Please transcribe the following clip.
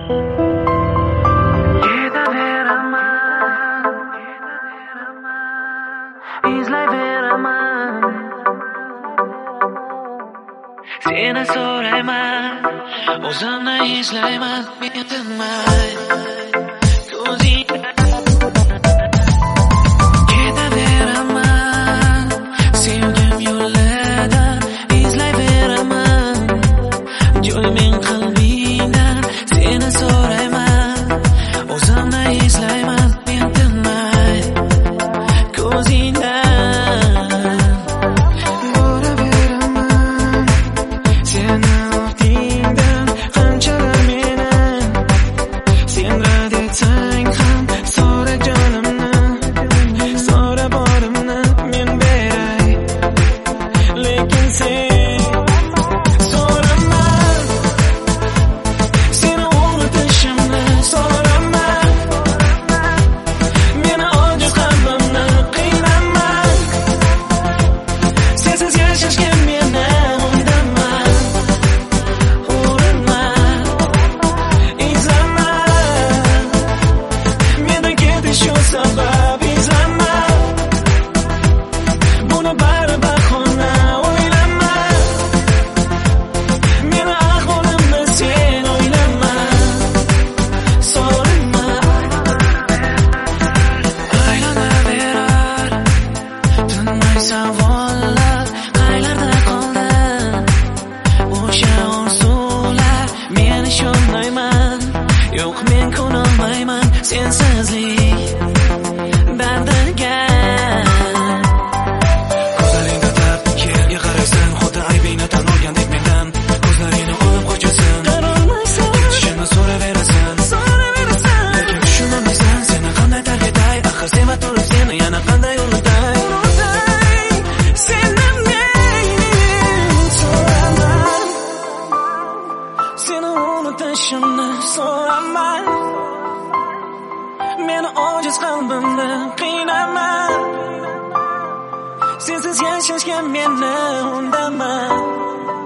izlayveraman. Seni so'rayman, o'zimni izlayman, men tinmay ko'zingda ketaveraman. Sevgim yo'lidan izlayveraman, joy men qalbingdan. Seni so'rayman, o'zimni izlayman, men tinmay ko'zingdan. Savollar qaylarda qoldi? O'sha orzular, men ishonmayman. Yo'q, men ko'nolmayman sensizlik dardiga. Ko'zlaringda dard, yerga qaraysan, xuddi aybingni tan olgandek mendan. Ko'zlaringni olib qochasan, ketishimni so'raverasan. Lekin tushunolmaysan, seni qanday tark etay? Axir sevib turib seni yana qanday unutay? Seni unutishimni so'raman, meni ojiz qalbimni qiynaman. Sensiz yashashga meni undaman.